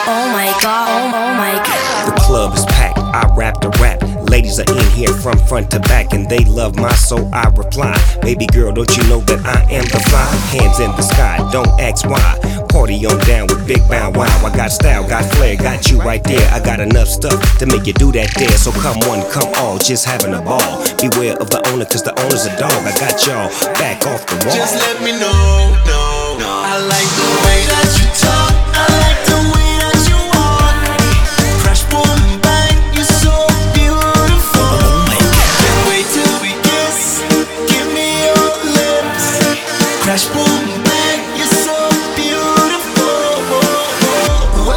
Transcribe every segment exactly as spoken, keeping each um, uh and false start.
Oh my god, oh, oh my god. The club is packed, I rap the rap. Ladies are in here from front to back, and they love my soul, I reply. Baby girl, don't you know that I am the fly? Hands in the sky, don't ask why. Party on down with Big Bow Wow. I got style, got flair, got you right there. I got enough stuff to make you do that there. So come one, come all, just having a ball. Beware of the owner, cause the owner's a dog. I got y'all back off the wall. Just let me know, no, no. I like the way that you talk. I like the way that you walk. Crash, boom, bang, you're so beautiful. Oh my God. Can't wait till we kiss. Give me your lips. Crash, boom, bang, you're so beautiful. Whoa,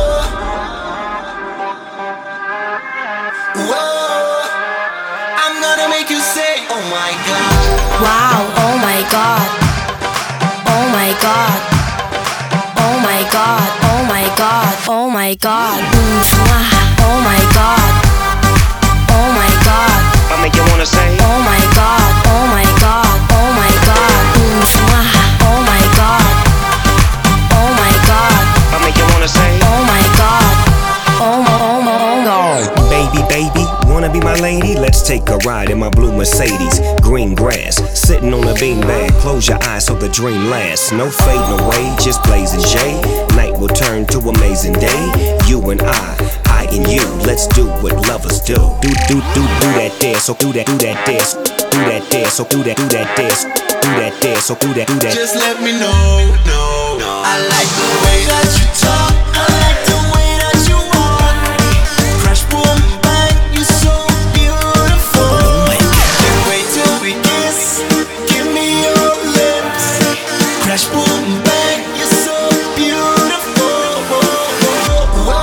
whoa. I'm gonna make you say, oh my God. Wow, oh my god. Oh my god. Oh my god, oh my god, oh my god. Mm, mwah. Oh my god. Oh my god. I make you wanna say, Oh my god, oh my god, oh my god. Mm, mwah. Oh my god. Oh my god. I make you wanna say, Oh my god. Oh my, oh my, oh god. baby, baby, wanna be my lady? Let's take a ride in my blue Mercedes. Green grass, sitting on a beanbag. Close your eyes so the dream lasts. No fading away, just blazing J. Night will turn to amazing day. You and I, I and you. Let's do what lovers do. Do, do, do, do that dance. So do that, do that dance. Do that dance. So do that, do that dance. Do that dance. So do that, do that. Just let me know, no, no. I like the way that you talk. I like the way that you walk. Crash, boom, bang, you're so beautiful. Oh my God. Can't wait till we kiss. Give me your lips. Crash, boom, bang, you're so beautiful. Whoa,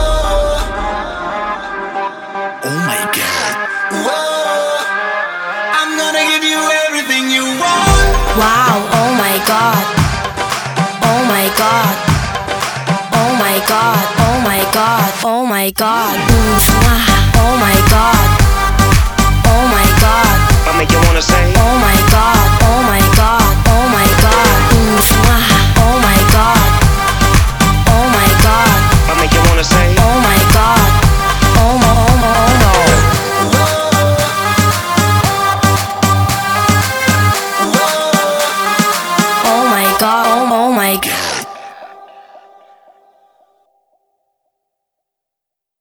Oh my God. whoa. I'm gonna give you everything you want. Wow, oh my god. Oh my god. Oh my god, oh my god, oh my god. Mm, mwah. Oh my god. Oh my god. I make you wanna say, Oh my god.